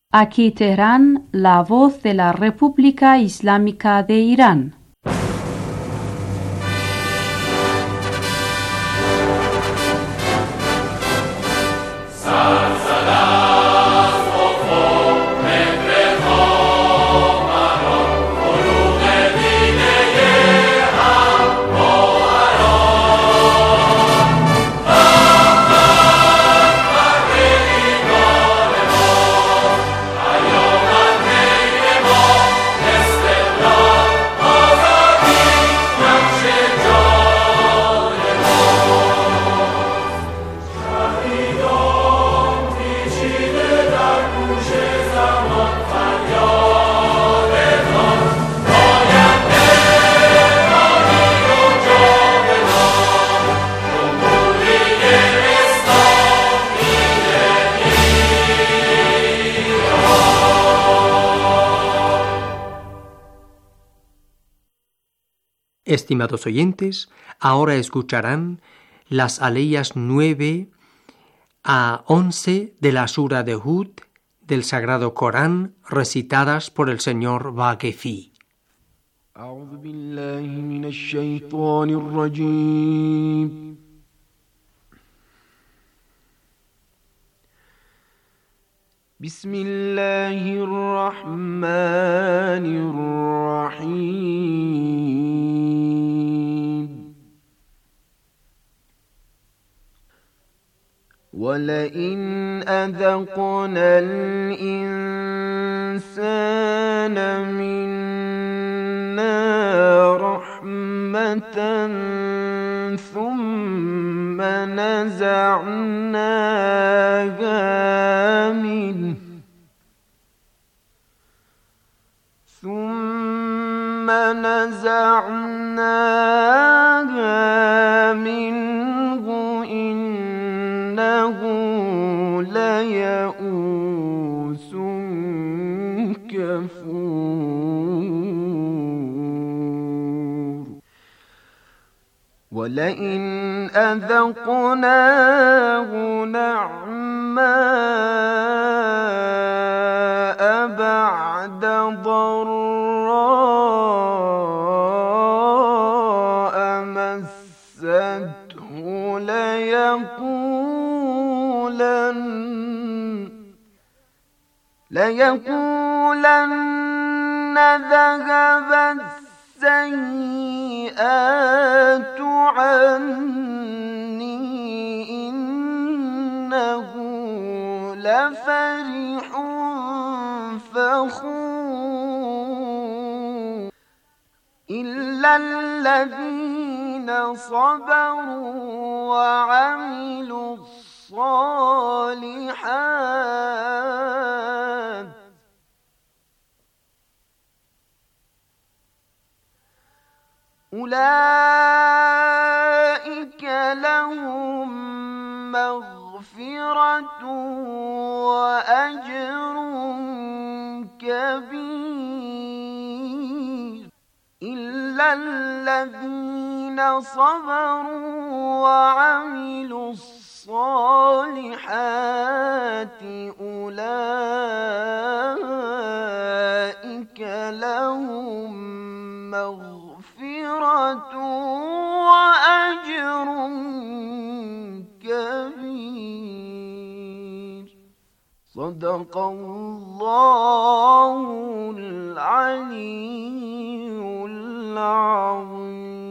Aquí Teherán, la voz de la República Islámica de Irán. Estimados oyentes, ahora escucharán las aleyas 9 a 11 de la Sura de Hud del Sagrado Corán, recitadas por el señor Vaquefi. أعوذ بالله من الشيطان الرجيم بسم الله الرحمن الرحيم ولئن أذقنا الإنسان منا رحمة ثم نزعناها منه إنه ليئوس كفور ولئن أذقناه نعماء بعد ضراء مسته ليقولن ذهب السيئات عني إنه لفرح فخور إلا الذين صبروا وعملوا الصالحات أولئك لهم مغفرة وأجر كبير إلا الذين صبروا وعملوا الصالحات أولئك لهم مغفرة وأجر كبير صدق الله العلي العظيم.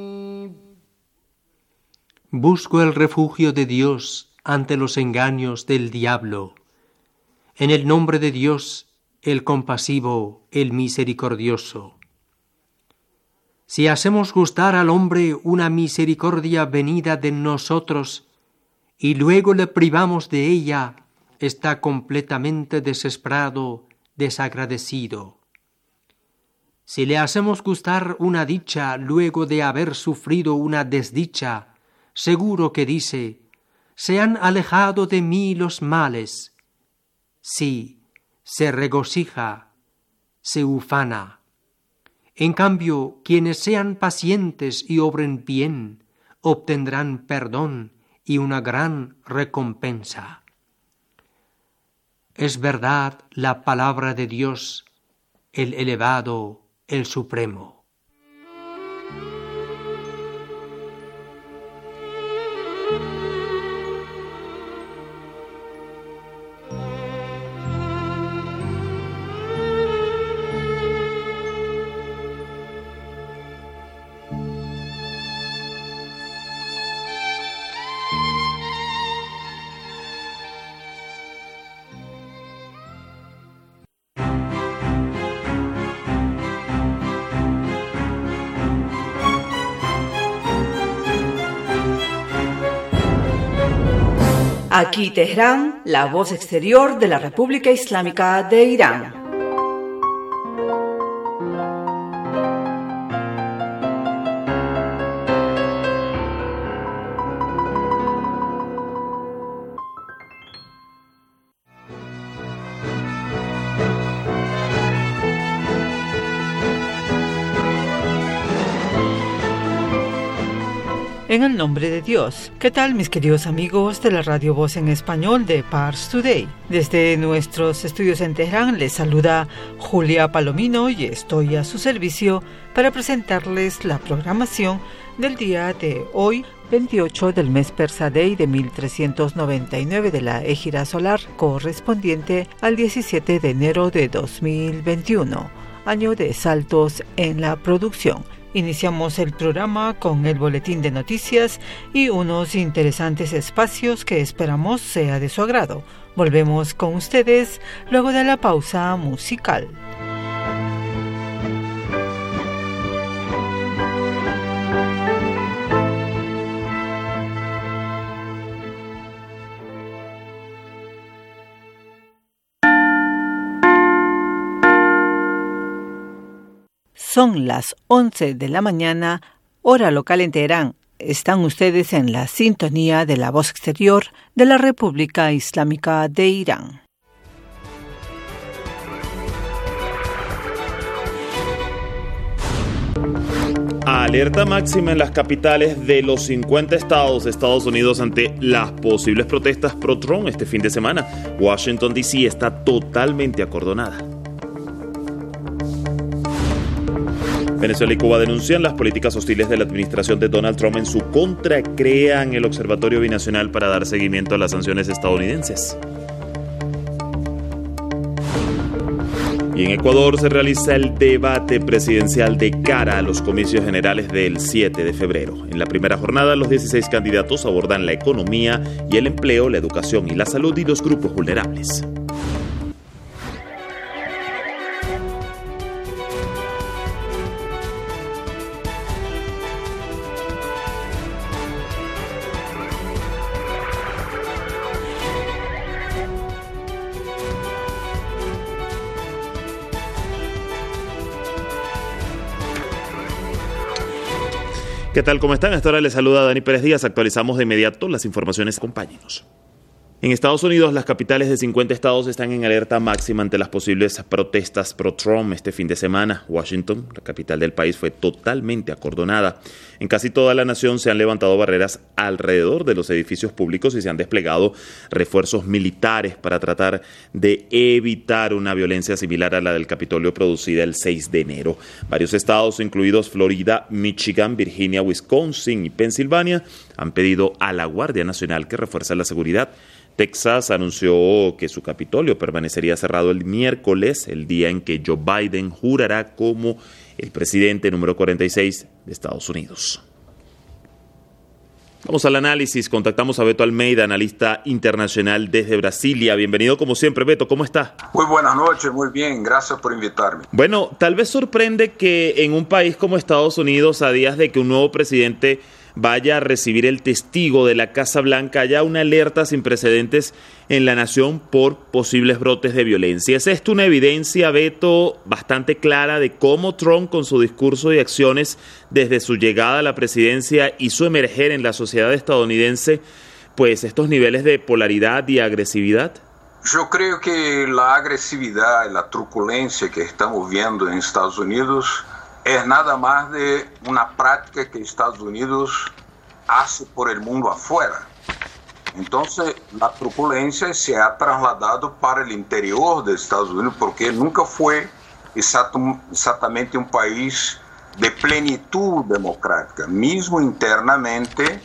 Busco el refugio de Dios ante los engaños del diablo. En el nombre de Dios, el compasivo, el misericordioso. Si hacemos gustar al hombre una misericordia venida de nosotros y luego le privamos de ella, está completamente desesperado, desagradecido. Si le hacemos gustar una dicha luego de haber sufrido una desdicha, seguro que dice: se han alejado de mí los males. Sí, se regocija, se ufana. En cambio, quienes sean pacientes y obren bien, obtendrán perdón y una gran recompensa. es verdad la palabra de Dios, el elevado, el supremo. Aquí Teherán, la voz exterior de la República Islámica de Irán. En el nombre de Dios. ¿Qué tal, mis queridos amigos de la Radio Voz en Español de Pars Today? Desde nuestros estudios en Teherán les saluda Julia Palomino y estoy a su servicio para presentarles la programación del día de hoy, 28 del mes Persadei de 1399 de la Égira solar, correspondiente al 17 de enero de 2021, año de saltos en la producción. Iniciamos el programa con el boletín de noticias y unos interesantes espacios que esperamos sea de su agrado. Volvemos con ustedes luego de la pausa musical. Son las 11 de la mañana, hora local en Teherán. Están ustedes en la sintonía de la voz exterior de la República Islámica de Irán. Alerta máxima en las capitales de los 50 estados de Estados Unidos ante las posibles protestas pro-Trump este fin de semana. Washington, D.C. está totalmente acordonada. Venezuela y Cuba denuncian las políticas hostiles de la administración de Donald Trump en su contra. Crean el Observatorio Binacional para dar seguimiento a las sanciones estadounidenses. Y en Ecuador se realiza el debate presidencial de cara a los comicios generales del 7 de febrero. En la primera jornada, los 16 candidatos abordan la economía y el empleo, la educación y la salud y los grupos vulnerables. ¿Qué tal? ¿Cómo están? A esta hora les saluda Dani Pérez Díaz. Actualizamos de inmediato las informaciones. Acompáñenos. En Estados Unidos, las capitales de 50 estados están en alerta máxima ante las posibles protestas pro-Trump este fin de semana. Washington, la capital del país, fue totalmente acordonada. En casi toda la nación se han levantado barreras alrededor de los edificios públicos y se han desplegado refuerzos militares para tratar de evitar una violencia similar a la del Capitolio producida el 6 de enero. Varios estados, incluidos Florida, Michigan, Virginia, Wisconsin y Pensilvania, han pedido a la Guardia Nacional que refuerce la seguridad. Texas anunció que su Capitolio permanecería cerrado el miércoles, el día en que Joe Biden jurará como el presidente número 46 de Estados Unidos. Vamos al análisis. Contactamos a Beto Almeida, analista internacional desde Brasilia. Bienvenido como siempre, Beto. ¿Cómo está? Muy buenas noches, muy bien. Gracias por invitarme. Bueno, tal vez sorprende que en un país como Estados Unidos, a días de que un nuevo presidente vaya a recibir el testigo de la Casa Blanca, haya una alerta sin precedentes en la nación por posibles brotes de violencia. ¿Es esto una evidencia, Beto, bastante clara de cómo Trump, con su discurso y acciones desde su llegada a la presidencia, hizo emerger en la sociedad estadounidense pues estos niveles de polaridad y agresividad? Yo creo que la agresividad y la truculencia que estamos viendo en Estados Unidos es nada más de una práctica que Estados Unidos hace por el mundo afuera. Entonces, la truculencia se ha trasladado para el interior de Estados Unidos porque nunca fue exactamente un país de plenitud democrática. Mismo internamente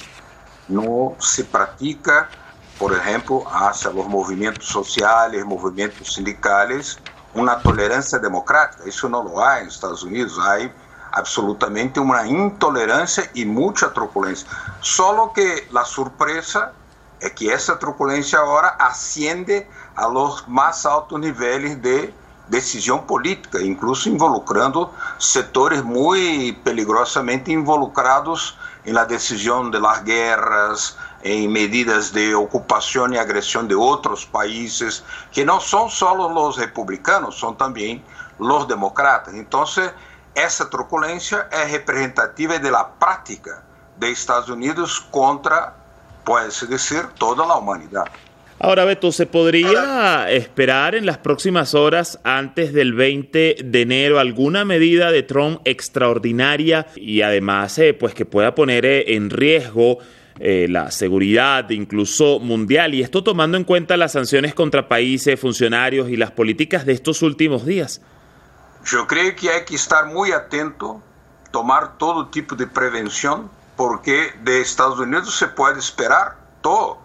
no se practica, por ejemplo, hacia los movimientos sociales, movimientos sindicales, una tolerancia democrática. Eso no lo hay en Estados Unidos. Hay absolutamente una intolerancia y mucha truculencia. Solo que la sorpresa es que esa truculencia ahora asciende a los más altos niveles de decisión política, incluso involucrando sectores muy peligrosamente involucrados en la decisión de las guerras, en medidas de ocupación y agresión de otros países, que no son solo los republicanos, son también los demócratas. Entonces, esa truculencia es representativa de la práctica de Estados Unidos contra, puede-se decir, toda la humanidad. Ahora, Beto, ¿se podría esperar en las próximas horas, antes del 20 de enero, alguna medida de Trump extraordinaria y además pues que pueda poner en riesgo la seguridad, incluso mundial? Y esto tomando en cuenta las sanciones contra países, funcionarios y las políticas de estos últimos días. Yo creo que hay que estar muy atento, tomar todo tipo de prevención, porque de Estados Unidos se puede esperar todo.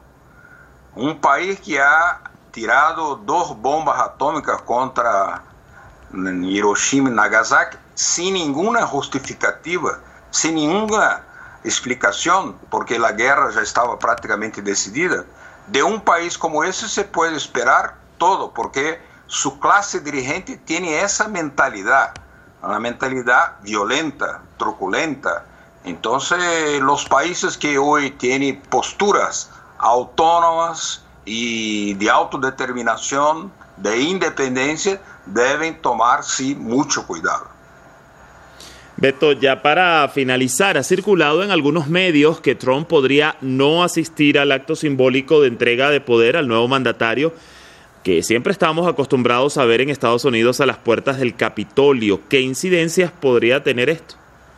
Un país que ha tirado 2 bombas atómicas contra Hiroshima y Nagasaki sin ninguna justificativa, sin ninguna explicación, porque la guerra ya estaba prácticamente decidida. De un país como ese se puede esperar todo, porque su clase dirigente tiene esa mentalidad, una mentalidad violenta, truculenta. Entonces, los países que hoy tienen posturas autónomas y de autodeterminación, de independencia, deben tomar, sí, mucho cuidado. Beto, ya para finalizar, ha circulado en algunos medios que Trump podría no asistir al acto simbólico de entrega de poder al nuevo mandatario que siempre estamos acostumbrados a ver en Estados Unidos a las puertas del Capitolio. ¿Qué incidencias podría tener esto?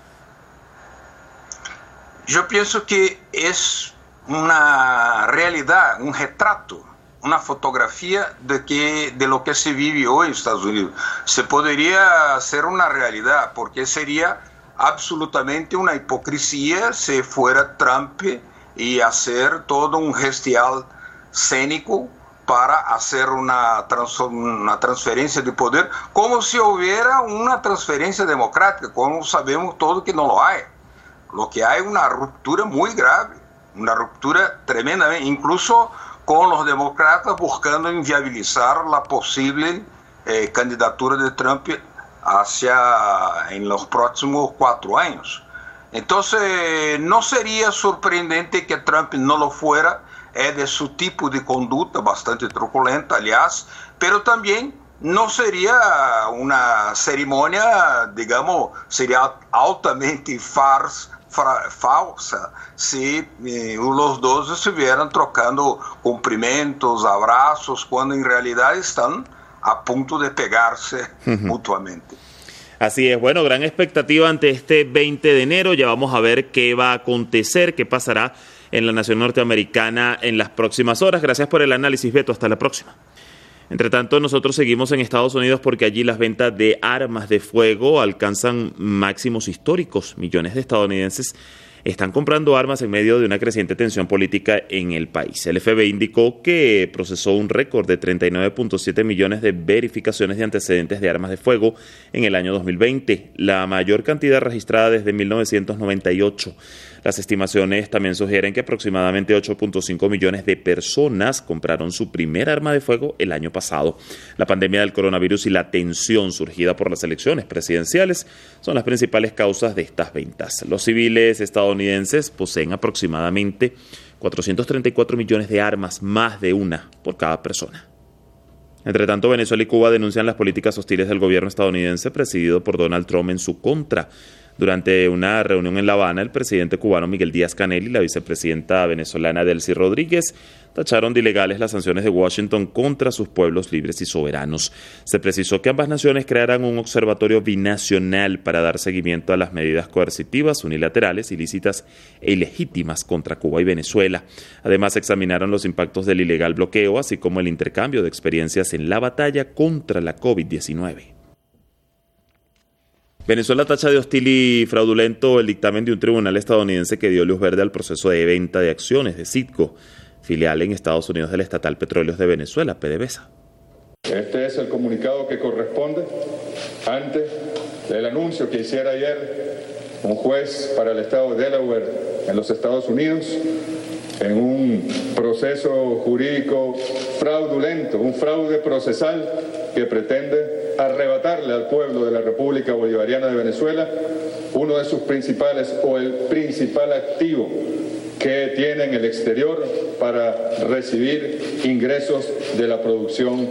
Yo pienso que es una realidad, un retrato, una fotografía de lo que se vive hoy en Estados Unidos. Se podría hacer una realidad, porque sería absolutamente una hipocresía si fuera Trump y hacer todo un gestial escénico para hacer una transferencia de poder, como si hubiera una transferencia democrática, como sabemos todos que no lo hay. Lo que hay es una ruptura muy grave, una ruptura tremenda, incluso con los demócratas buscando inviabilizar la posible candidatura de Trump en los próximos 4 años. Entonces, no sería sorprendente que Trump no lo fuera, es de su tipo de conducta bastante truculenta, aliás, pero también no sería una ceremonia, digamos, sería altamente falsa si los dos estuvieran trocando cumprimentos, abrazos, cuando en realidad están a punto de pegarse mutuamente. Así es, bueno, gran expectativa ante este 20 de enero, ya vamos a ver qué va a acontecer, qué pasará en la nación norteamericana en las próximas horas. Gracias por el análisis, Beto, hasta la próxima. Entre tanto, nosotros seguimos en Estados Unidos porque allí las ventas de armas de fuego alcanzan máximos históricos. Millones de estadounidenses están comprando armas en medio de una creciente tensión política en el país. El FBI indicó que procesó un récord de 39.7 millones de verificaciones de antecedentes de armas de fuego en el año 2020, la mayor cantidad registrada desde 1998. Las estimaciones también sugieren que aproximadamente 8.5 millones de personas compraron su primer arma de fuego el año pasado. La pandemia del coronavirus y la tensión surgida por las elecciones presidenciales son las principales causas de estas ventas. Los civiles estadounidenses poseen aproximadamente 434 millones de armas, más de una por cada persona. Entre tanto, Venezuela y Cuba denuncian las políticas hostiles del gobierno estadounidense presidido por Donald Trump en su contra. Durante una reunión en La Habana, el presidente cubano Miguel Díaz-Canel y la vicepresidenta venezolana Delcy Rodríguez tacharon de ilegales las sanciones de Washington contra sus pueblos libres y soberanos. Se precisó que ambas naciones crearán un observatorio binacional para dar seguimiento a las medidas coercitivas, unilaterales, ilícitas e ilegítimas contra Cuba y Venezuela. Además, examinaron los impactos del ilegal bloqueo, así como el intercambio de experiencias en la batalla contra la COVID-19. Venezuela tacha de hostil y fraudulento el dictamen de un tribunal estadounidense que dio luz verde al proceso de venta de acciones de Citgo, filial en Estados Unidos del estatal Petróleos de Venezuela, PDVSA. Este es el comunicado que corresponde antes del anuncio que hiciera ayer un juez para el estado de Delaware en los Estados Unidos en un proceso jurídico fraudulento, un fraude procesal que pretende arrebatarle al pueblo de la República Bolivariana de Venezuela uno de sus principales o el principal activo que tiene en el exterior para recibir ingresos de la producción.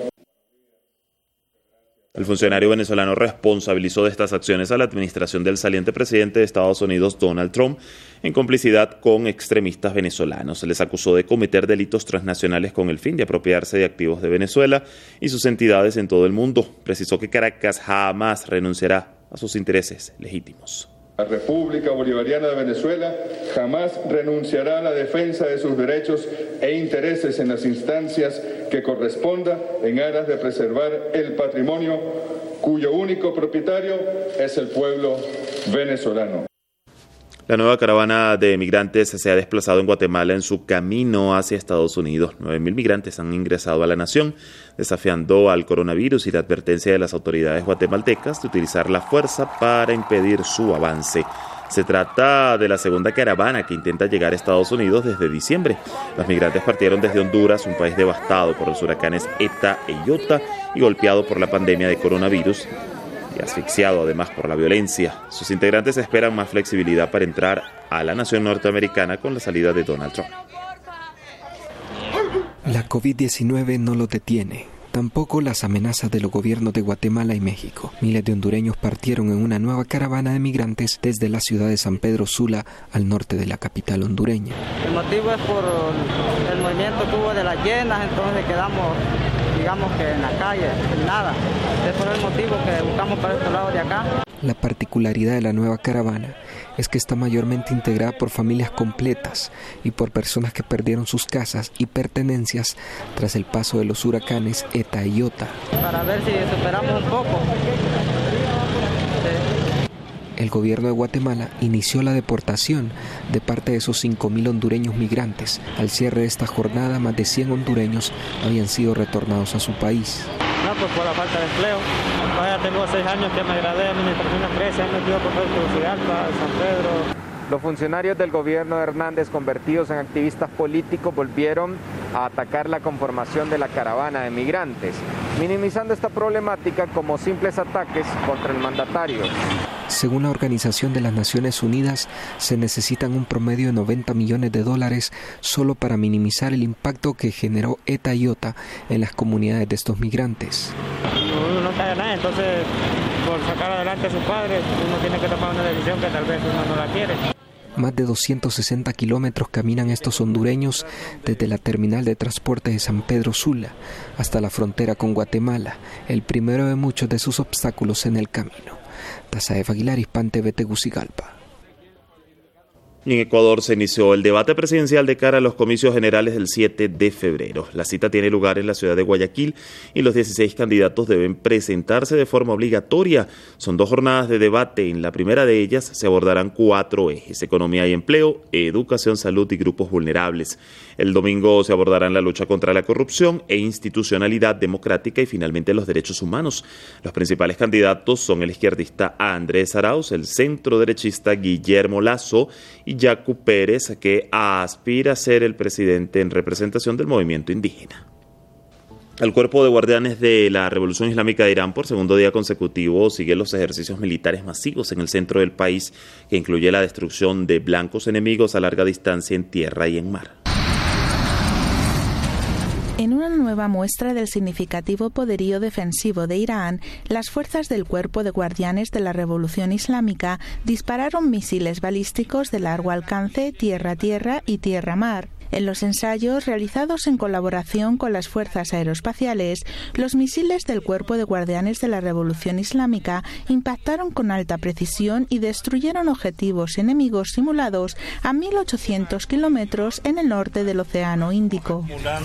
El funcionario venezolano responsabilizó de estas acciones a la administración del saliente presidente de Estados Unidos, Donald Trump, en complicidad con extremistas venezolanos. Se les acusó de cometer delitos transnacionales con el fin de apropiarse de activos de Venezuela y sus entidades en todo el mundo. Precisó que Caracas jamás renunciará a sus intereses legítimos. La República Bolivariana de Venezuela jamás renunciará a la defensa de sus derechos e intereses en las instancias que corresponda en aras de preservar el patrimonio cuyo único propietario es el pueblo venezolano. La nueva caravana de migrantes se ha desplazado en Guatemala en su camino hacia Estados Unidos. 9.000 migrantes han ingresado a la nación, desafiando al coronavirus y la advertencia de las autoridades guatemaltecas de utilizar la fuerza para impedir su avance. Se trata de la segunda caravana que intenta llegar a Estados Unidos desde diciembre. Los migrantes partieron desde Honduras, un país devastado por los huracanes Eta e Iota y golpeado por la pandemia de coronavirus, y asfixiado además por la violencia. Sus integrantes esperan más flexibilidad para entrar a la nación norteamericana con la salida de Donald Trump. La COVID-19 no lo detiene. Tampoco las amenazas de los gobiernos de Guatemala y México. Miles de hondureños partieron en una nueva caravana de migrantes desde la ciudad de San Pedro Sula, al norte de la capital hondureña. El motivo es por el movimiento que hubo de las llenas, entonces quedamos, digamos que en la calle, sin nada. Es por el motivo que buscamos para estos lados de acá. La particularidad de la nueva caravana es que está mayormente integrada por familias completas y por personas que perdieron sus casas y pertenencias tras el paso de los huracanes Eta y Iota. Para ver si superamos un poco. El gobierno de Guatemala inició la deportación de parte de esos 5.000 hondureños migrantes. Al cierre de esta jornada, más de 100 hondureños habían sido retornados a su país. No, pues por la falta de empleo. Todavía tengo 6 años que me gradué de administración de empresas, me metido por Tegucigalpa, San Pedro. Los funcionarios del gobierno de Hernández, convertidos en activistas políticos, volvieron a atacar la conformación de la caravana de migrantes, minimizando esta problemática como simples ataques contra el mandatario. Según la Organización de las Naciones Unidas, se necesitan un promedio de $90 millones solo para minimizar el impacto que generó Eta y Iota en las comunidades de estos migrantes. Uno no sabe nada, entonces por sacar adelante a sus padres uno tiene que tomar una decisión que tal vez uno no la quiere. Más de 260 kilómetros caminan estos hondureños desde la terminal de transporte de San Pedro Sula hasta la frontera con Guatemala, el primero de muchos de sus obstáculos en el camino. Tazaef Aguilar, Hispan TV, Tegucigalpa. En Ecuador se inició el debate presidencial de cara a los comicios generales del 7 de febrero. La cita tiene lugar en la ciudad de Guayaquil y los 16 candidatos deben presentarse de forma obligatoria. Son 2 jornadas de debate. En la primera de ellas se abordarán 4 ejes: economía y empleo, educación, salud y grupos vulnerables. El domingo se abordarán la lucha contra la corrupción e institucionalidad democrática y finalmente los derechos humanos. Los principales candidatos son el izquierdista Andrés Arauz, el centroderechista Guillermo Lasso y Yacu Pérez, que aspira a ser el presidente en representación del movimiento indígena. El Cuerpo de Guardianes de la Revolución Islámica de Irán por segundo día consecutivo sigue los ejercicios militares masivos en el centro del país, que incluye la destrucción de blancos enemigos a larga distancia en tierra y en mar. En una nueva muestra del significativo poderío defensivo de Irán, las fuerzas del Cuerpo de Guardianes de la Revolución Islámica dispararon misiles balísticos de largo alcance tierra-tierra y tierra-mar. En los ensayos realizados en colaboración con las fuerzas aeroespaciales, los misiles del Cuerpo de Guardianes de la Revolución Islámica impactaron con alta precisión y destruyeron objetivos enemigos simulados a 1.800 kilómetros en el norte del Océano Índico.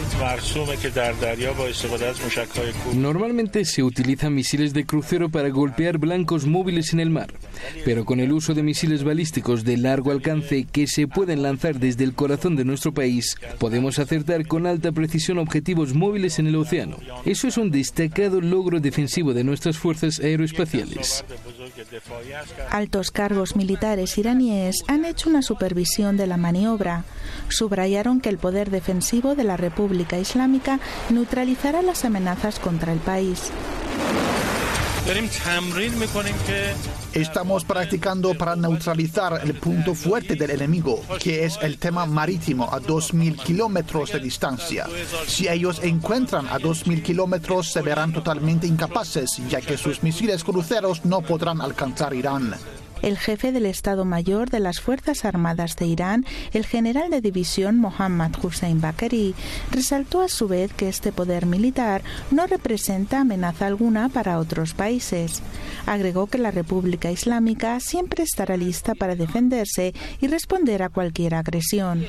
Normalmente se utilizan misiles de crucero para golpear blancos móviles en el mar, pero con el uso de misiles balísticos de largo alcance que se pueden lanzar desde el corazón de nuestro país, podemos acertar con alta precisión objetivos móviles en el océano. Eso es un destacado logro defensivo de nuestras fuerzas aeroespaciales. Altos cargos militares iraníes han hecho una supervisión de la maniobra. Subrayaron que el poder defensivo de la República Islámica neutralizará las amenazas contra el país. Estamos practicando para neutralizar el punto fuerte del enemigo, que es el tema marítimo a 2.000 kilómetros de distancia. Si ellos encuentran a 2.000 kilómetros, se verán totalmente incapaces, ya que sus misiles cruceros no podrán alcanzar Irán. El jefe del Estado Mayor de las Fuerzas Armadas de Irán, el general de división Mohammad Hussein Bakeri, resaltó a su vez que este poder militar no representa amenaza alguna para otros países. Agregó que la República Islámica siempre estará lista para defenderse y responder a cualquier agresión.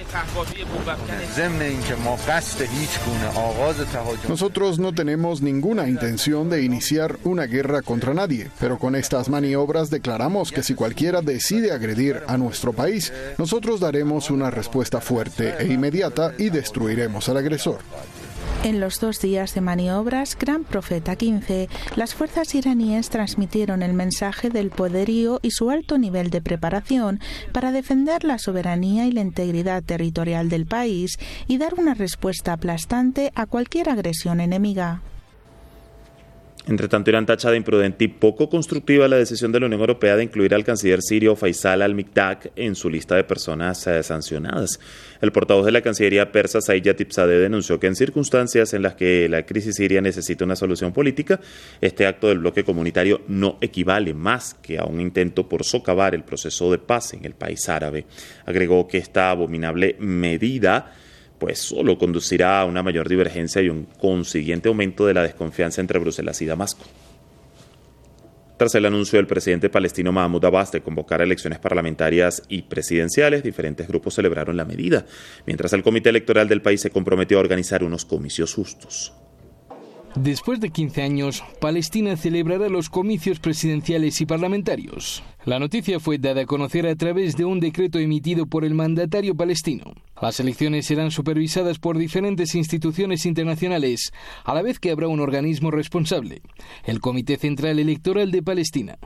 Nosotros no tenemos ninguna intención de iniciar una guerra contra nadie, pero con estas maniobras declaramos que si cualquiera decide agredir a nuestro país, nosotros daremos una respuesta fuerte e inmediata y destruiremos al agresor. En los 2 días de maniobras Gran Profeta 15, las fuerzas iraníes transmitieron el mensaje del poderío y su alto nivel de preparación para defender la soberanía y la integridad territorial del país y dar una respuesta aplastante a cualquier agresión enemiga. Entre tanto, Irán tacha de imprudente y poco constructiva la decisión de la Unión Europea de incluir al canciller sirio Faisal al-Mikdad en su lista de personas sancionadas. El portavoz de la Cancillería persa, Said Yatibzadeh, denunció que en circunstancias en las que la crisis siria necesita una solución política, este acto del bloque comunitario no equivale más que a un intento por socavar el proceso de paz en el país árabe. Agregó que esta abominable medida pues solo conducirá a una mayor divergencia y un consiguiente aumento de la desconfianza entre Bruselas y Damasco. Tras el anuncio del presidente palestino Mahmoud Abbas de convocar elecciones parlamentarias y presidenciales, diferentes grupos celebraron la medida, mientras el comité electoral del país se comprometió a organizar unos comicios justos. Después de 15 años, Palestina celebrará los comicios presidenciales y parlamentarios. La noticia fue dada a conocer a través de un decreto emitido por el mandatario palestino. Las elecciones serán supervisadas por diferentes instituciones internacionales, a la vez que habrá un organismo responsable, el Comité Central Electoral de Palestina.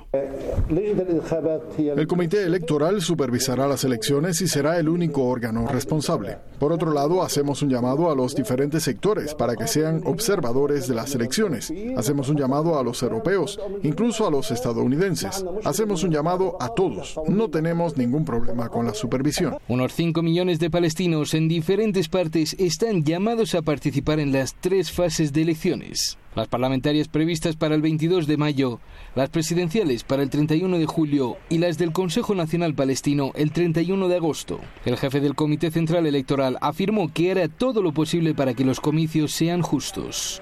El Comité Electoral supervisará las elecciones y será el único órgano responsable. Por otro lado, hacemos un llamado a los diferentes sectores para que sean observadores de las elecciones. Hacemos un llamado a los europeos, incluso a los estadounidenses. Hacemos un llamado a todos. No tenemos ningún problema con la supervisión. Unos 5 millones de palestinos en diferentes partes están llamados a participar en las 3 fases de elecciones. Las parlamentarias previstas para el 22 de mayo, las presidenciales para el 31 de julio y las del Consejo Nacional Palestino el 31 de agosto. El jefe del Comité Central Electoral afirmó que hará todo lo posible para que los comicios sean justos.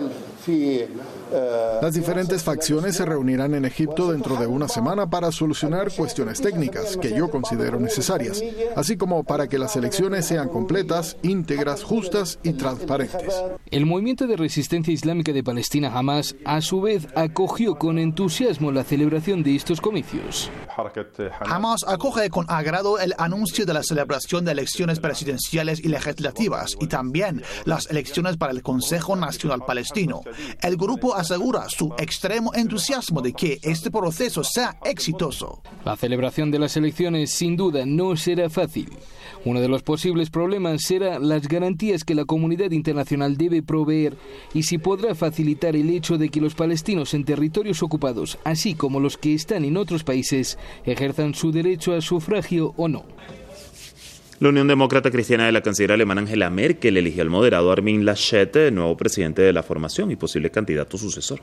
Las diferentes facciones se reunirán en Egipto dentro de una semana para solucionar cuestiones técnicas que yo considero necesarias, así como para que las elecciones sean completas, íntegras, justas y transparentes. El movimiento de resistencia islámica de Palestina, Hamas, a su vez acogió con entusiasmo la celebración de estos comicios. Hamas acoge con agrado el anuncio de la celebración de elecciones presidenciales y legislativas y también las elecciones para el Consejo Nacional Palestino. El grupo asegura su extremo entusiasmo de que este proceso sea exitoso. La celebración de las elecciones sin duda no será fácil. Uno de los posibles problemas será las garantías que la comunidad internacional debe proveer y si podrá facilitar el hecho de que los palestinos en territorios ocupados, así como los que están en otros países, ejerzan su derecho a sufragio o no. La Unión Demócrata Cristiana de la canciller alemana Angela Merkel eligió al moderado Armin Laschet, nuevo presidente de la formación y posible candidato sucesor.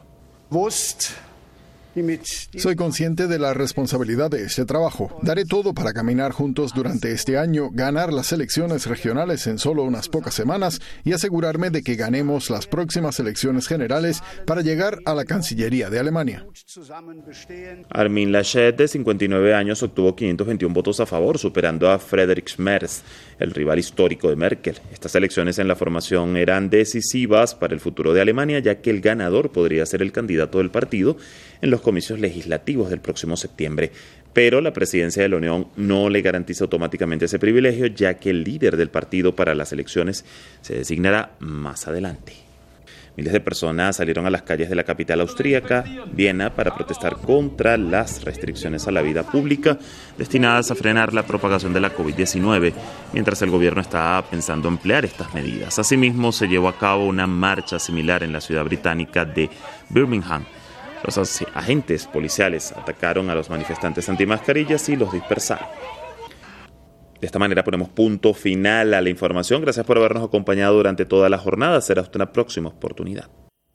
Soy consciente de la responsabilidad de este trabajo. Daré todo para caminar juntos durante este año, ganar las elecciones regionales en solo unas pocas semanas y asegurarme de que ganemos las próximas elecciones generales para llegar a la Cancillería de Alemania. Armin Laschet, de 59 años, obtuvo 521 votos a favor, superando a Friedrich Merz, el rival histórico de Merkel. Estas elecciones en la formación eran decisivas para el futuro de Alemania, ya que el ganador podría ser el candidato del partido en los comicios legislativos del próximo septiembre. Pero la presidencia de la Unión no le garantiza automáticamente ese privilegio, ya que el líder del partido para las elecciones se designará más adelante. Miles de personas salieron a las calles de la capital austríaca, Viena, para protestar contra las restricciones a la vida pública destinadas a frenar la propagación de la COVID-19, mientras el gobierno está pensando emplear estas medidas. Asimismo, se llevó a cabo una marcha similar en la ciudad británica de Birmingham. Los agentes policiales atacaron a los manifestantes antimascarillas y los dispersaron. De esta manera ponemos punto final a la información. Gracias por habernos acompañado durante toda la jornada. Será hasta una próxima oportunidad.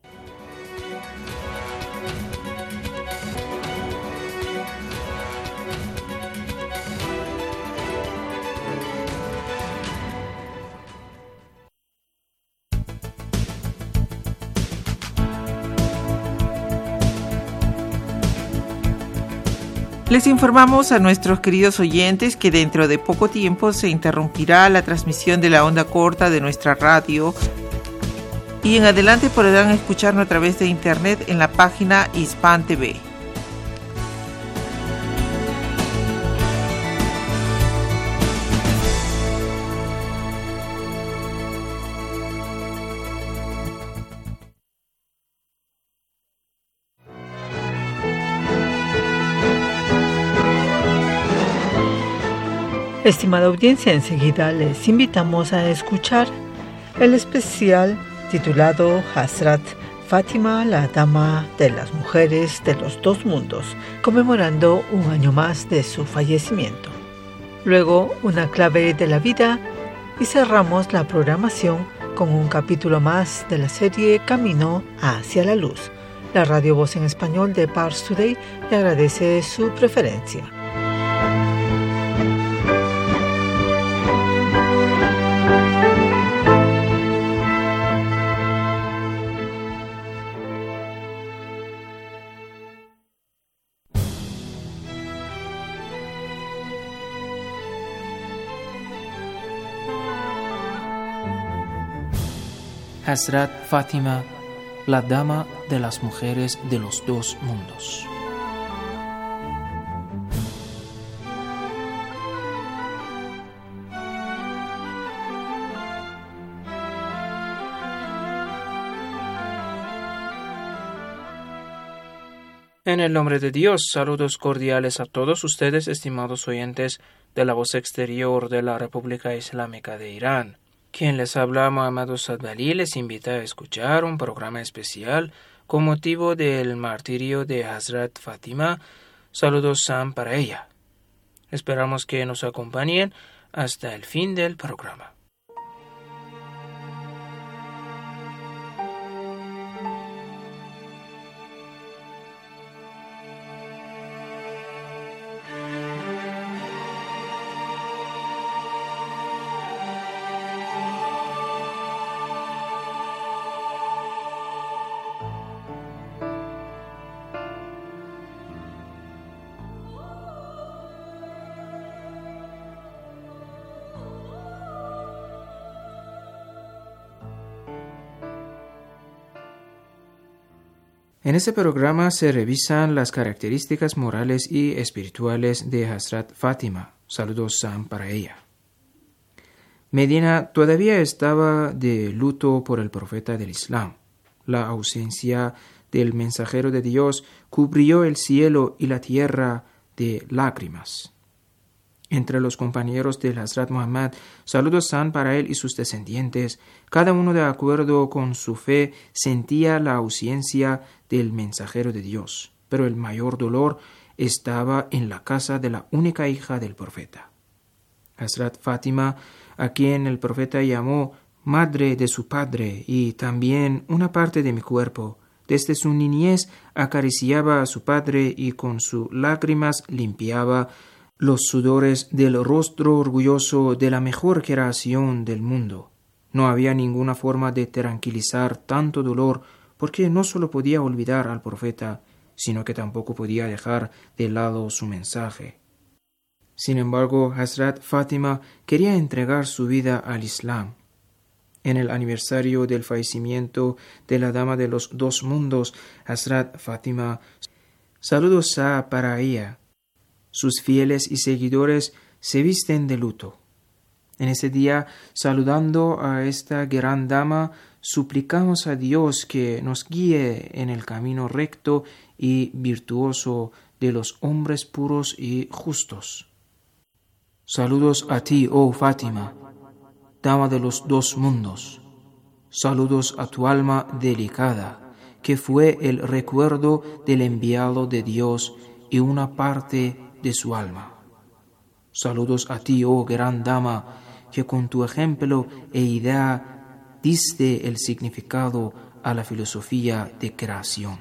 Les informamos a nuestros queridos oyentes que dentro de poco tiempo se interrumpirá la transmisión de la onda corta de nuestra radio y en adelante podrán escucharnos a través de internet en la página Hispan TV. Estimada audiencia, enseguida les invitamos a escuchar el especial titulado Hazrat Fátima, la Dama de las Mujeres de los Dos Mundos, conmemorando un año más de su fallecimiento. Luego, una clave de la vida y cerramos la programación con un capítulo más de la serie Camino hacia la Luz. La Radio Voz en Español de Pars Today le agradece su preferencia. Hazrat Fátima, la Dama de las Mujeres de los Dos Mundos. En el nombre de Dios, saludos cordiales a todos ustedes, estimados oyentes de la voz exterior de la República Islámica de Irán. Quien les habla, Muhammad Sadbali, les invita a escuchar un programa especial con motivo del martirio de Hazrat Fátima. Saludos Sam para ella. Esperamos que nos acompañen hasta el fin del programa. En este programa se revisan las características morales y espirituales de Hazrat Fátima. Saludos Sam para ella. Medina todavía estaba de luto por el profeta del Islam. La ausencia del mensajero de Dios cubrió el cielo y la tierra de lágrimas. Entre los compañeros del Hazrat Muhammad, saludos Sam para él y sus descendientes, cada uno de acuerdo con su fe sentía la ausencia del mensajero de Dios, pero el mayor dolor estaba en la casa de la única hija del profeta. Hazrat Fátima, a quien el profeta llamó madre de su padre y también una parte de mi cuerpo. Desde su niñez acariciaba a su padre y con sus lágrimas limpiaba los sudores del rostro orgulloso de la mejor creación del mundo. No había ninguna forma de tranquilizar tanto dolor, porque no solo podía olvidar al profeta, sino que tampoco podía dejar de lado su mensaje. Sin embargo, Hazrat Fátima quería entregar su vida al Islam. En el aniversario del fallecimiento de la Dama de los Dos Mundos, Hazrat Fátima, saludos para ella. Sus fieles y seguidores se visten de luto. En ese día, saludando a esta gran dama, suplicamos a Dios que nos guíe en el camino recto y virtuoso de los hombres puros y justos. Saludos a ti, oh Fátima, Dama de los Dos Mundos. Saludos a tu alma delicada, que fue el recuerdo del enviado de Dios y una parte de su alma. Saludos a ti, oh gran dama, que con tu ejemplo e idea diste el significado a la filosofía de creación.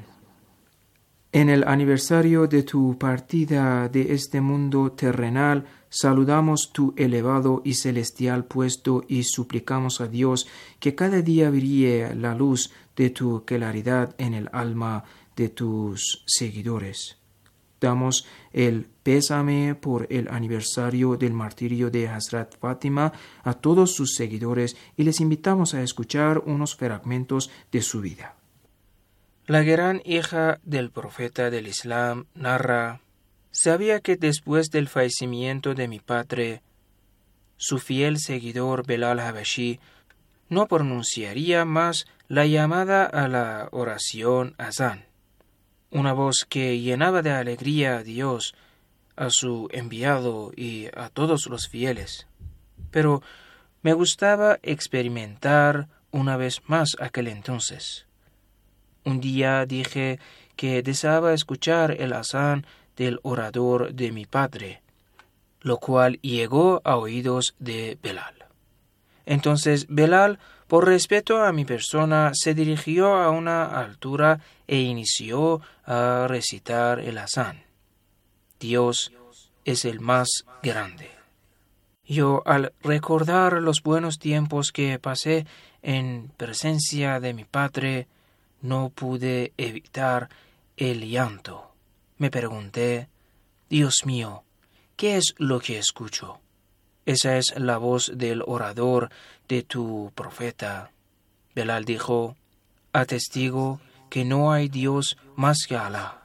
En el aniversario de tu partida de este mundo terrenal, saludamos tu elevado y celestial puesto y suplicamos a Dios que cada día brille la luz de tu claridad en el alma de tus seguidores. Damos el pésame por el aniversario del martirio de Hazrat Fátima a todos sus seguidores y les invitamos a escuchar unos fragmentos de su vida. La gran hija del profeta del Islam narra: sabía que después del fallecimiento de mi padre, su fiel seguidor Belal Habashi no pronunciaría más la llamada a la oración azán, una voz que llenaba de alegría a Dios, a su enviado y a todos los fieles. Pero me gustaba experimentar una vez más aquel entonces. Un día dije que deseaba escuchar el azán del orador de mi padre, lo cual llegó a oídos de Belal. Entonces Belal, por respeto a mi persona, se dirigió a una altura e inició a recitar el azán. Dios es el más grande. Yo, al recordar los buenos tiempos que pasé en presencia de mi padre, no pude evitar el llanto. Me pregunté: Dios mío, ¿qué es lo que escucho? Esa es la voz del orador de tu profeta. Belal dijo: atestigo que no hay Dios más que Alá.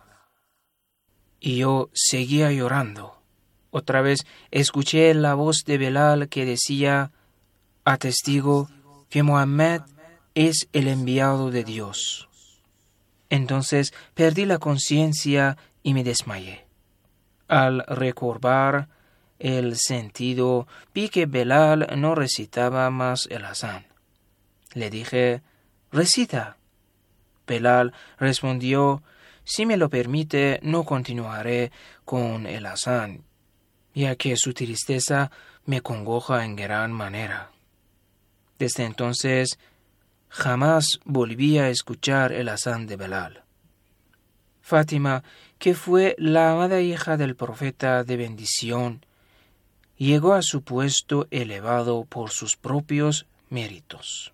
Y yo seguía llorando. Otra vez escuché la voz de Belal que decía: atestigo que Mohammed es el enviado de Dios. Entonces perdí la conciencia y me desmayé. Al recobrar el sentido, vi que Belal no recitaba más el azán. Le dije: recita. Belal respondió: si me lo permite, no continuaré con el azán, ya que su tristeza me congoja en gran manera. Desde entonces, jamás volví a escuchar el azán de Belal. Fátima, que fue la amada hija del profeta de bendición, llegó a su puesto elevado por sus propios méritos.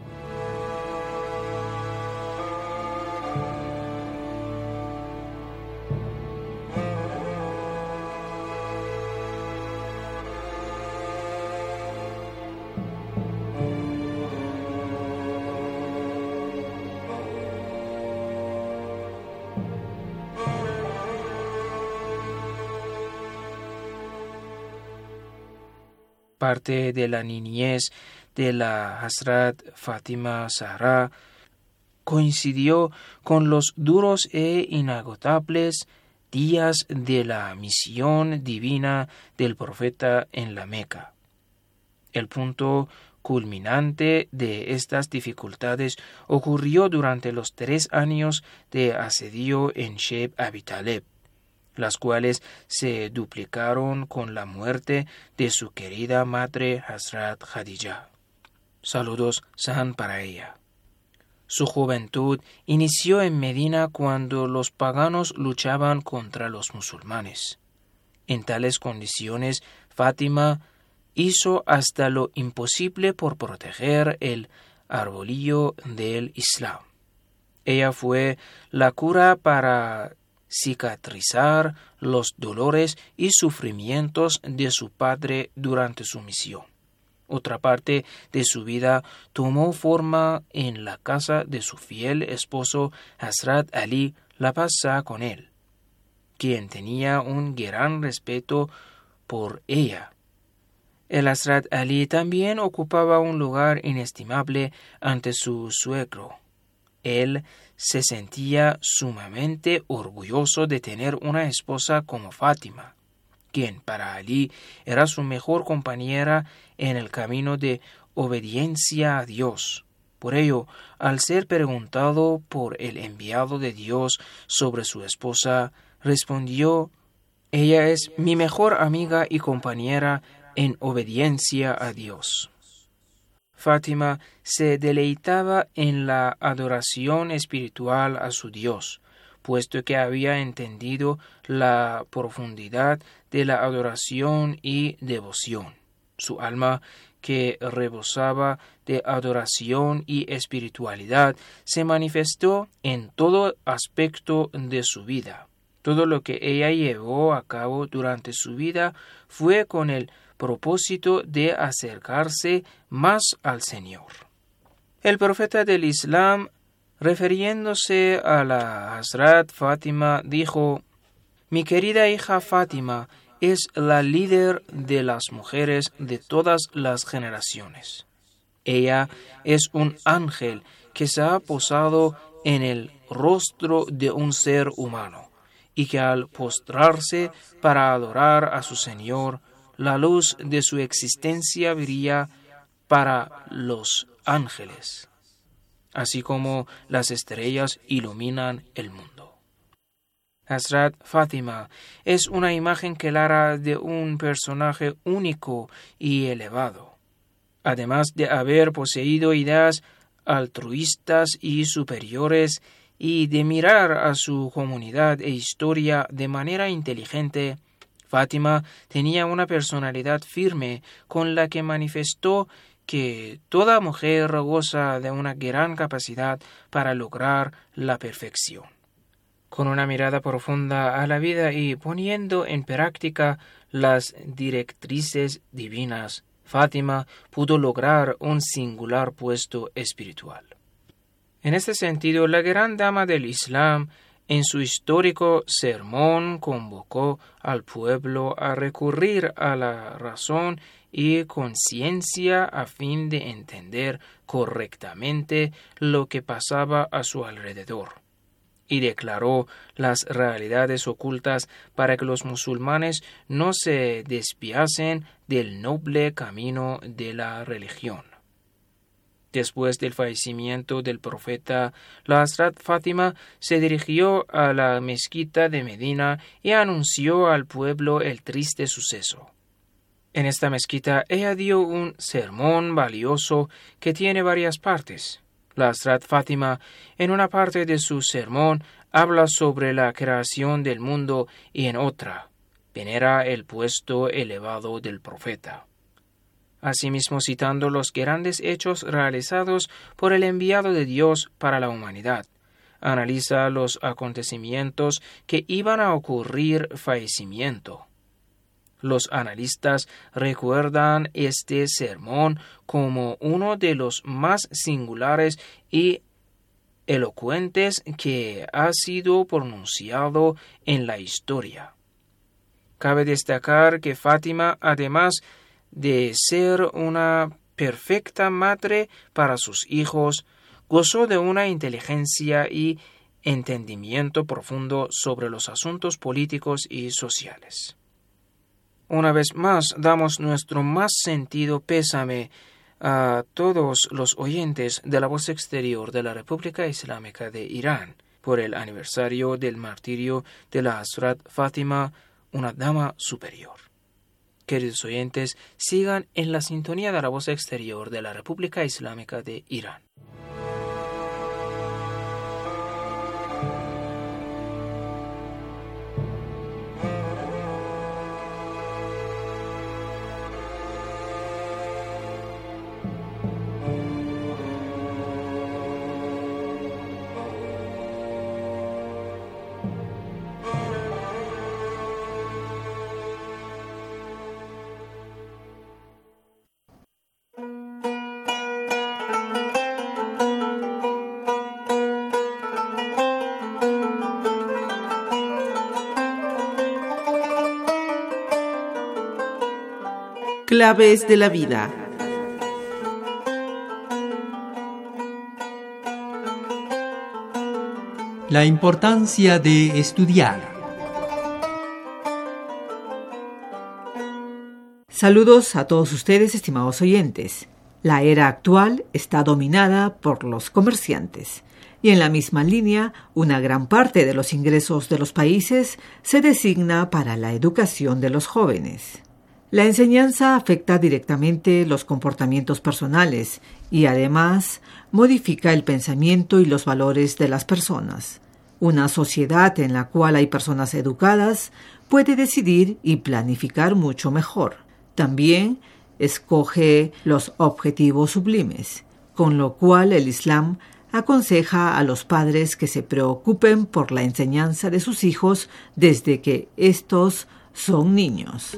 Parte de la niñez de la Hazrat Fátima Zahra coincidió con los duros e inagotables días de la misión divina del profeta en la Meca. El punto culminante de estas dificultades ocurrió durante los 3 años de asedio en Sheikh Abi Taleb, las cuales se duplicaron con la muerte de su querida madre Hazrat Khadija. Saludos San para ella. Su juventud inició en Medina cuando los paganos luchaban contra los musulmanes. En tales condiciones, Fátima hizo hasta lo imposible por proteger el arbolillo del Islam. Ella fue la cura para cicatrizar los dolores y sufrimientos de su padre durante su misión. Otra parte de su vida tomó forma en la casa de su fiel esposo Hazrat Ali, la paz sea con él, quien tenía un gran respeto por ella. El Hazrat Ali también ocupaba un lugar inestimable ante su suegro. Él se sentía sumamente orgulloso de tener una esposa como Fátima, quien para Ali era su mejor compañera en el camino de obediencia a Dios. Por ello, al ser preguntado por el enviado de Dios sobre su esposa, respondió: «Ella es mi mejor amiga y compañera en obediencia a Dios». Fátima se deleitaba en la adoración espiritual a su Dios, puesto que había entendido la profundidad de la adoración y devoción. Su alma, que rebosaba de adoración y espiritualidad, se manifestó en todo aspecto de su vida. Todo lo que ella llevó a cabo durante su vida fue con el propósito de acercarse más al Señor. El profeta del Islam, refiriéndose a la Hazrat Fátima, dijo: «Mi querida hija Fátima es la líder de las mujeres de todas las generaciones. Ella es un ángel que se ha posado en el rostro de un ser humano y que al postrarse para adorar a su Señor, la luz de su existencia brilla para los ángeles, así como las estrellas iluminan el mundo». Hazrat Fátima es una imagen clara de un personaje único y elevado. Además de haber poseído ideas altruistas y superiores y de mirar a su comunidad e historia de manera inteligente, Fátima tenía una personalidad firme con la que manifestó que toda mujer goza de una gran capacidad para lograr la perfección. Con una mirada profunda a la vida y poniendo en práctica las directrices divinas, Fátima pudo lograr un singular puesto espiritual. En este sentido, la gran dama del Islam, en su histórico sermón, convocó al pueblo a recurrir a la razón y conciencia a fin de entender correctamente lo que pasaba a su alrededor, y declaró las realidades ocultas para que los musulmanes no se desviasen del noble camino de la religión. Después del fallecimiento del profeta, la Hazrat Fátima se dirigió a la mezquita de Medina y anunció al pueblo el triste suceso. En esta mezquita ella dio un sermón valioso que tiene varias partes. La Hazrat Fátima, en una parte de su sermón, habla sobre la creación del mundo y en otra, venera el puesto elevado del profeta. Asimismo, citando los grandes hechos realizados por el enviado de Dios para la humanidad, analiza los acontecimientos que iban a ocurrir fallecimiento. Los analistas recuerdan este sermón como uno de los más singulares y elocuentes que ha sido pronunciado en la historia. Cabe destacar que Fátima, además de ser una perfecta madre para sus hijos, gozó de una inteligencia y entendimiento profundo sobre los asuntos políticos y sociales. Una vez más, damos nuestro más sentido pésame a todos los oyentes de la voz exterior de la República Islámica de Irán, por el aniversario del martirio de la Hazrat Fátima, una dama superior. Queridos oyentes, sigan en la sintonía de la voz exterior de la República Islámica de Irán. Claves de la vida. La importancia de estudiar. Saludos a todos ustedes, estimados oyentes. La era actual está dominada por los comerciantes y en la misma línea una gran parte de los ingresos de los países se designa para la educación de los jóvenes. La enseñanza afecta directamente los comportamientos personales y además modifica el pensamiento y los valores de las personas. Una sociedad en la cual hay personas educadas puede decidir y planificar mucho mejor. También escoge los objetivos sublimes, con lo cual el Islam aconseja a los padres que se preocupen por la enseñanza de sus hijos desde que estos son niños.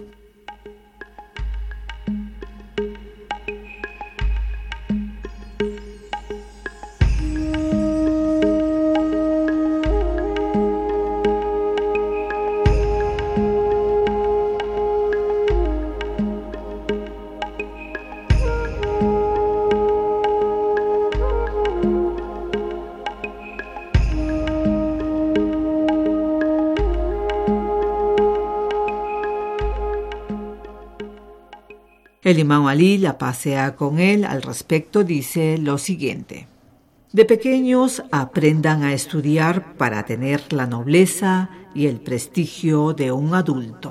El imam Ali, la paz sea con él, al respecto dice lo siguiente: de pequeños aprendan a estudiar para tener la nobleza y el prestigio de un adulto.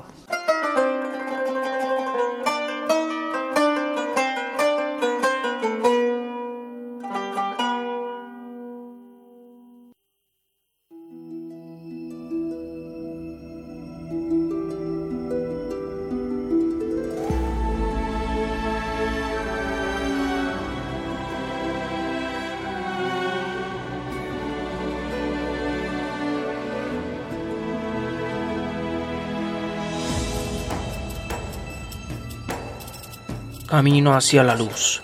Camino hacia la luz.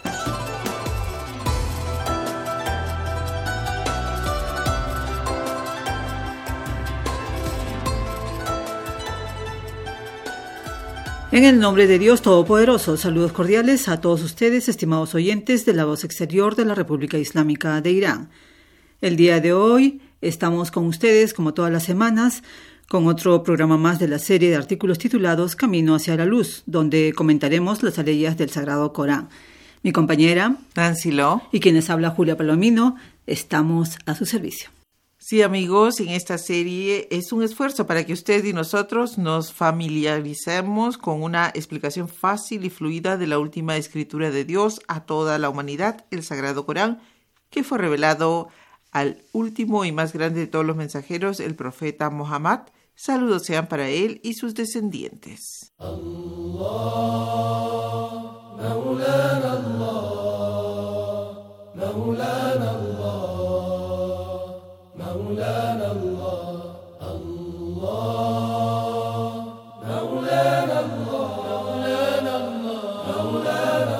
En el nombre de Dios Todopoderoso, saludos cordiales a todos ustedes, estimados oyentes de la voz exterior de la República Islámica de Irán. El día de hoy estamos con ustedes, como todas las semanas, con otro programa más de la serie de artículos titulados Camino hacia la luz, donde comentaremos las aleyas del Sagrado Corán. Mi compañera Nancy Lo y quienes habla Julia Palomino, estamos a su servicio. Sí, amigos, en esta serie es un esfuerzo para que usted y nosotros nos familiaricemos con una explicación fácil y fluida de la última escritura de Dios a toda la humanidad, el Sagrado Corán, que fue revelado al último y más grande de todos los mensajeros, el profeta Muhammad. Saludos sean para él y sus descendientes. Allah, Maulana Allah, Maulana Allah, Maulana Allah, Allah, Maulana Allah, Maulana Allah, Maulana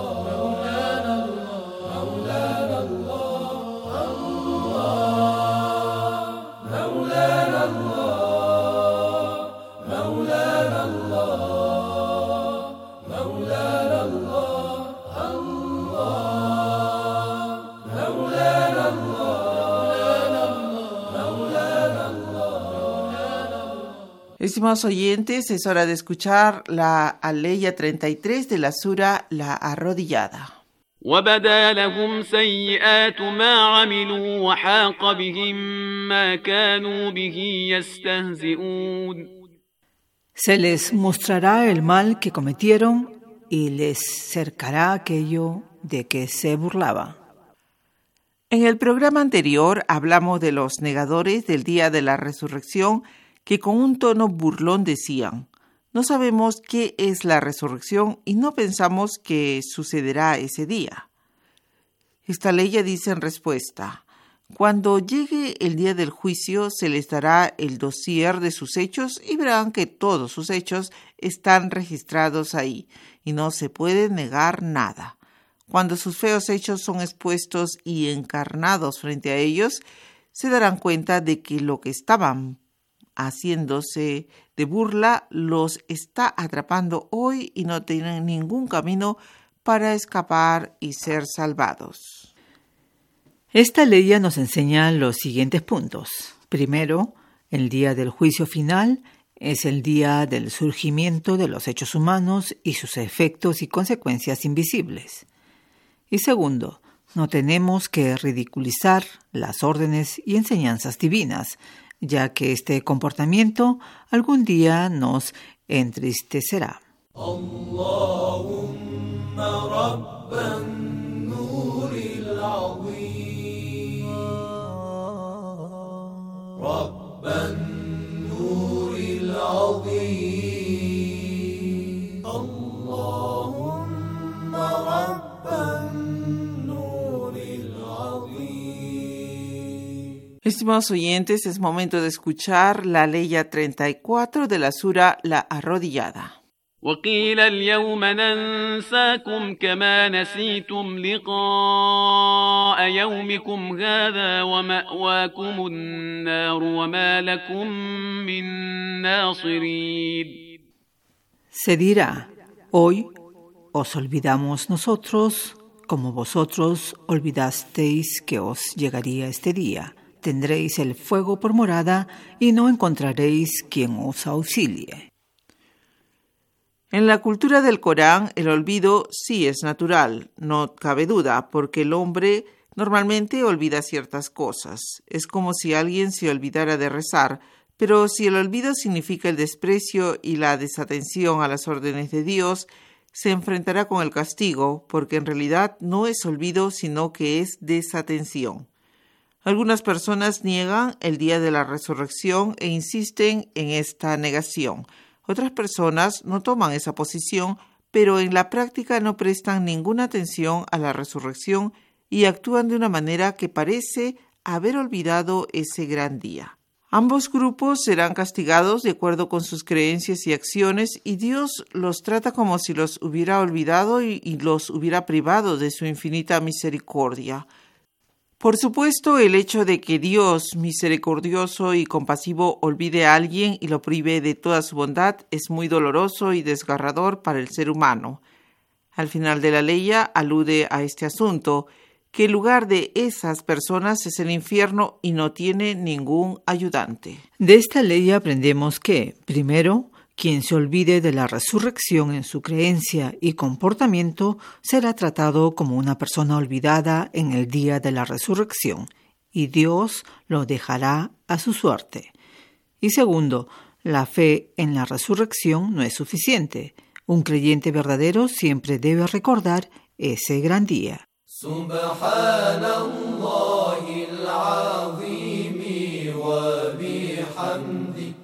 Estimados oyentes, es hora de escuchar la aleya 33 de la sura La Arrodillada. وبدا لهم سيئات ما عملوا وحاق بهم ما كانوا به يستهزئون. Se les mostrará el mal que cometieron y les cercará aquello de que se burlaba. En el programa anterior hablamos de los negadores del día de la resurrección que con un tono burlón decían: no sabemos qué es la resurrección y no pensamos que sucederá ese día. Esta ley dice en respuesta: cuando llegue el día del juicio se les dará el dossier de sus hechos y verán que todos sus hechos están registrados ahí y no se puede negar nada. Cuando sus feos hechos son expuestos y encarnados frente a ellos, se darán cuenta de que lo que estaban haciéndose de burla los está atrapando hoy y no tienen ningún camino para escapar y ser salvados. Esta ley nos enseña los siguientes puntos. Primero, el día del juicio final es el día del surgimiento de los hechos humanos y sus efectos y consecuencias invisibles. Y segundo, no tenemos que ridiculizar las órdenes y enseñanzas divinas, ya que este comportamiento algún día nos entristecerá. Allahumma rabban nuril azim, rabban nuril azim, Allahumma rabban nuril azim. Estimados oyentes, es momento de escuchar la ley 34 de la sura La Arrodillada. وقيل اليوم ننساكم كما نسيتم لقاء يومكم هذا ومأواكم النار وما لكم من ناصرين. Se dirá: hoy os olvidamos nosotros como vosotros olvidasteis que os llegaría este día. Tendréis el fuego por morada y no encontraréis quien os auxilie. En la cultura del Corán, el olvido sí es natural, no cabe duda, porque el hombre normalmente olvida ciertas cosas. Es como si alguien se olvidara de rezar, pero si el olvido significa el desprecio y la desatención a las órdenes de Dios, se enfrentará con el castigo, porque en realidad no es olvido, sino que es desatención. Algunas personas niegan el día de la resurrección e insisten en esta negación. Otras personas no toman esa posición, pero en la práctica no prestan ninguna atención a la resurrección y actúan de una manera que parece haber olvidado ese gran día. Ambos grupos serán castigados de acuerdo con sus creencias y acciones, y Dios los trata como si los hubiera olvidado y los hubiera privado de su infinita misericordia. Por supuesto, el hecho de que Dios, misericordioso y compasivo, olvide a alguien y lo prive de toda su bondad es muy doloroso y desgarrador para el ser humano. Al final de la ley alude a este asunto, que el lugar de esas personas es el infierno y no tiene ningún ayudante. De esta ley aprendemos que, primero, quien se olvide de la resurrección en su creencia y comportamiento será tratado como una persona olvidada en el día de la resurrección, y Dios lo dejará a su suerte. Y segundo, la fe en la resurrección no es suficiente. Un creyente verdadero siempre debe recordar ese gran día. Subhanallahil azim wa bihamdi.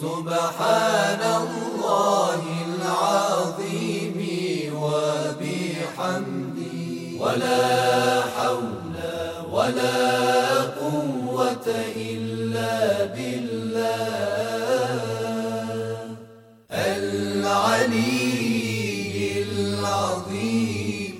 Subhanallahil azim wa bihamdi. Wa la hawla wa la quwwata illa billah. Al-aliyyil azim.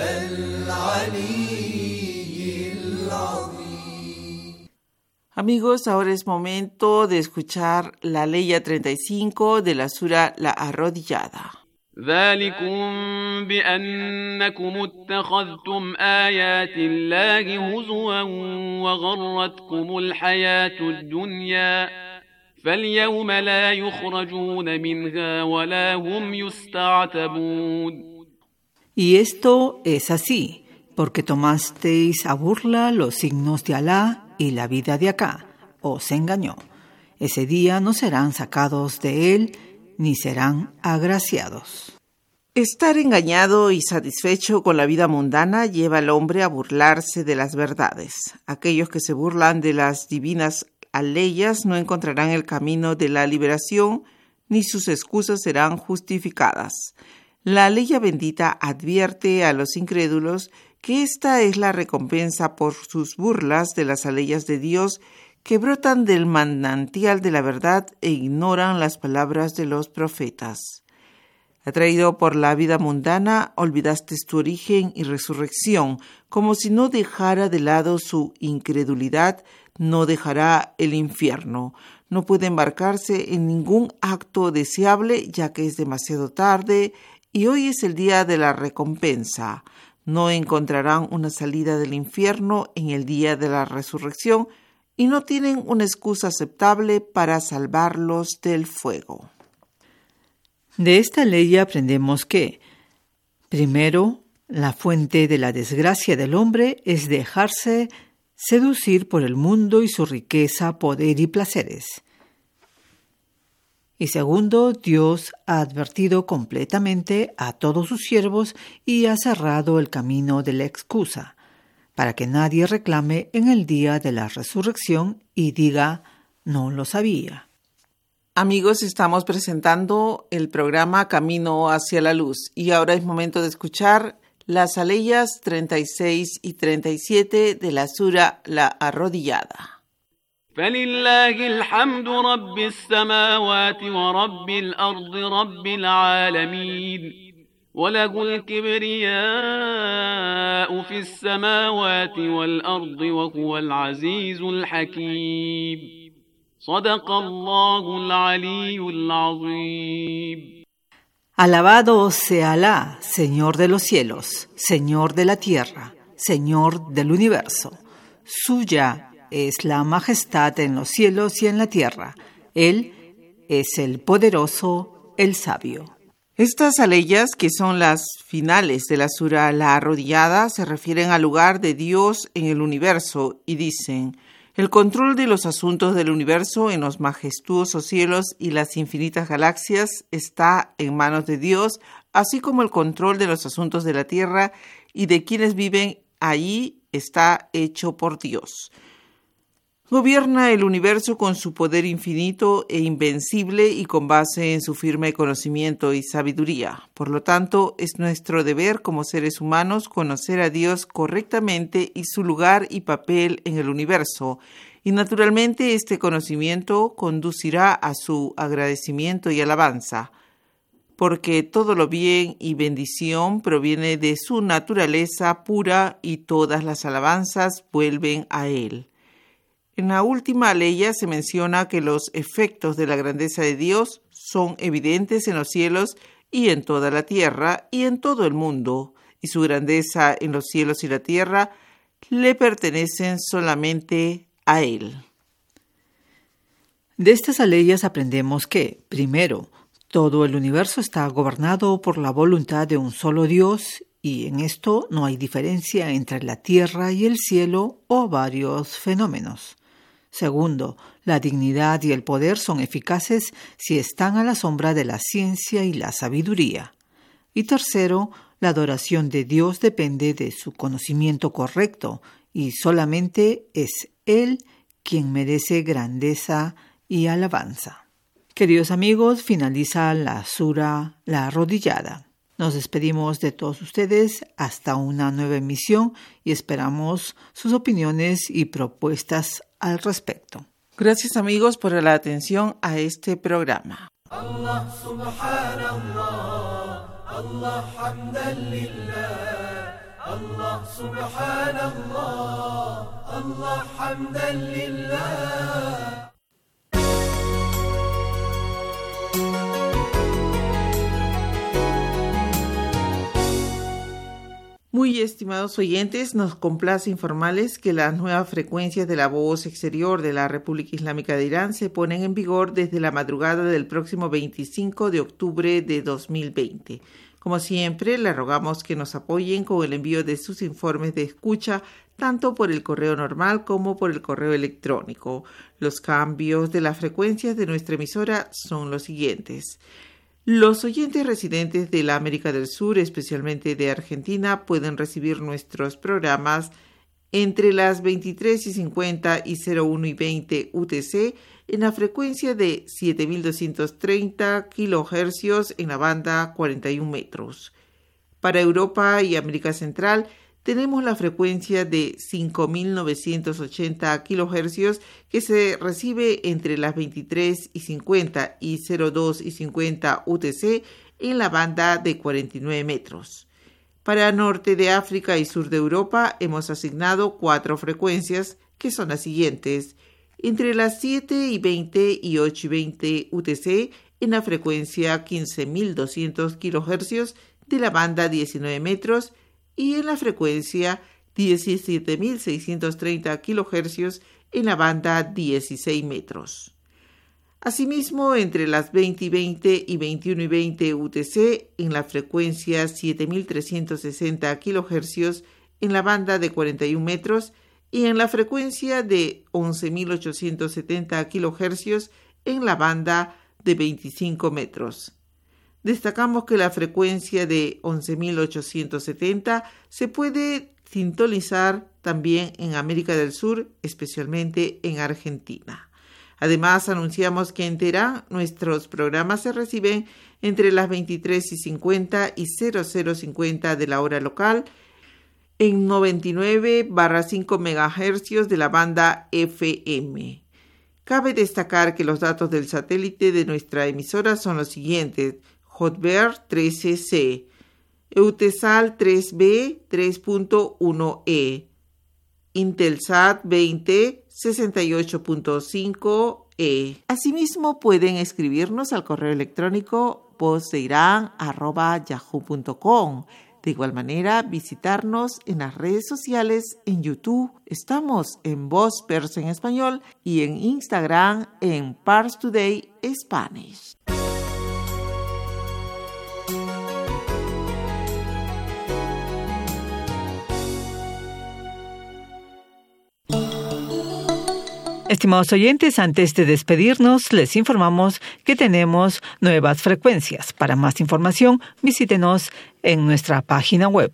Al-aliyyil azim. Amigos, ahora es momento de escuchar la ley 35 de la sura La Arrodillada. ذلكم بأنكم اتخذتم آيات الله هزوا وغرتكم الحياة الدنيا فاليوم لا يخرجون منها ولا هم يستعتبون. Y esto es así, porque tomasteis a burla los signos de Alá y la vida de acá, os engañó. Ese día no serán sacados de él, ni serán agraciados. Estar engañado y satisfecho con la vida mundana lleva al hombre a burlarse de las verdades. Aquellos que se burlan de las divinas leyes no encontrarán el camino de la liberación, ni sus excusas serán justificadas. La ley bendita advierte a los incrédulos que esta es la recompensa por sus burlas de las leyes de Dios que brotan del manantial de la verdad e ignoran las palabras de los profetas. Atraído por la vida mundana, olvidaste tu origen y resurrección, como si no dejara de lado su incredulidad, no dejará el infierno. No puede embarcarse en ningún acto deseable, ya que es demasiado tarde, y hoy es el día de la recompensa. No encontrarán una salida del infierno en el día de la resurrección, y no tienen una excusa aceptable para salvarlos del fuego. De esta ley aprendemos que, primero, la fuente de la desgracia del hombre es dejarse seducir por el mundo y su riqueza, poder y placeres. Y segundo, Dios ha advertido completamente a todos sus siervos y ha cerrado el camino de la excusa, para que nadie reclame en el día de la resurrección y diga, no lo sabía. Amigos, estamos presentando el programa Camino hacia la Luz y ahora es momento de escuchar las aleyas 36 y 37 de la sura La Arrodillada. فلله الحمد رب السماوات ورب الأرض رب العالمين وله الكبرياء في السماوات والأرض وهو العزيز الحكيم صدق الله العلي العظيم. Alabado sea Alá, Señor de los cielos, Señor de la tierra, Señor del universo. Suya es la majestad en los cielos y en la tierra. Él es el poderoso, el sabio. Estas aleyas, que son las finales de la sura La Arrodillada, se refieren al lugar de Dios en el universo y dicen: el control de los asuntos del universo en los majestuosos cielos y las infinitas galaxias está en manos de Dios, así como el control de los asuntos de la tierra y de quienes viven allí está hecho por Dios. Gobierna el universo con su poder infinito e invencible y con base en su firme conocimiento y sabiduría. Por lo tanto, es nuestro deber como seres humanos conocer a Dios correctamente y su lugar y papel en el universo. Y naturalmente este conocimiento conducirá a su agradecimiento y alabanza, porque todo lo bien y bendición proviene de su naturaleza pura y todas las alabanzas vuelven a Él. En la última aleya se menciona que los efectos de la grandeza de Dios son evidentes en los cielos y en toda la tierra y en todo el mundo, y su grandeza en los cielos y la tierra le pertenecen solamente a Él. De estas aleyas aprendemos que, primero, todo el universo está gobernado por la voluntad de un solo Dios y en esto no hay diferencia entre la tierra y el cielo o varios fenómenos. Segundo, la dignidad y el poder son eficaces si están a la sombra de la ciencia y la sabiduría. Y tercero, la adoración de Dios depende de su conocimiento correcto y solamente es Él quien merece grandeza y alabanza. Queridos amigos, finaliza la sura La Arrodillada. Nos despedimos de todos ustedes hasta una nueva emisión y esperamos sus opiniones y propuestas al respecto. Gracias amigos por la atención a este programa. Allah subhanallah, Allah hamdan lillah, Allah subhanallah, Allah hamdan lillah. Muy estimados oyentes, nos complace informarles que las nuevas frecuencias de la voz exterior de la República Islámica de Irán se ponen en vigor desde la madrugada del próximo 25 de octubre de 2020. Como siempre, le rogamos que nos apoyen con el envío de sus informes de escucha, tanto por el correo normal como por el correo electrónico. Los cambios de las frecuencias de nuestra emisora son los siguientes. Los oyentes residentes de la América del Sur, especialmente de Argentina, pueden recibir nuestros programas entre las 23:50 y 01:20 UTC en la frecuencia de 7.230 kHz en la banda 41 metros. Para Europa y América Central tenemos la frecuencia de 5.980 kHz que se recibe entre las 23:50 y 02:50 UTC en la banda de 49 metros. Para Norte de África y Sur de Europa hemos asignado 4 frecuencias que son las siguientes: entre las 7:20 y 8:20 UTC en la frecuencia 15.200 kHz de la banda 19 metros y en la frecuencia 17.630 kHz en la banda 16 metros. Asimismo, entre las 20:20 y 21:20 UTC en la frecuencia 7.360 kHz en la banda de 41 metros y en la frecuencia de 11.870 kHz en la banda de 25 metros. Destacamos que la frecuencia de 11.870 se puede sintonizar también en América del Sur, especialmente en Argentina. Además, anunciamos que en Teherán nuestros programas se reciben entre las 23:50 y 00:50 de la hora local, en 99/5 MHz de la banda FM. Cabe destacar que los datos del satélite de nuestra emisora son los siguientes: Hotbird 13C, Eutelsat 3B 3.1E, Intelsat 20 68.5E. Asimismo, pueden escribirnos al correo electrónico vozdeiran@yahoo.com. De igual manera, visitarnos en las redes sociales, en YouTube. Estamos en Voz Persa en Español y en Instagram en Pars Today Spanish. Estimados oyentes, antes de despedirnos, les informamos que tenemos nuevas frecuencias. Para más información, visítenos en nuestra página web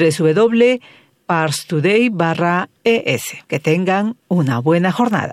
www.parstoday.es. Que tengan una buena jornada.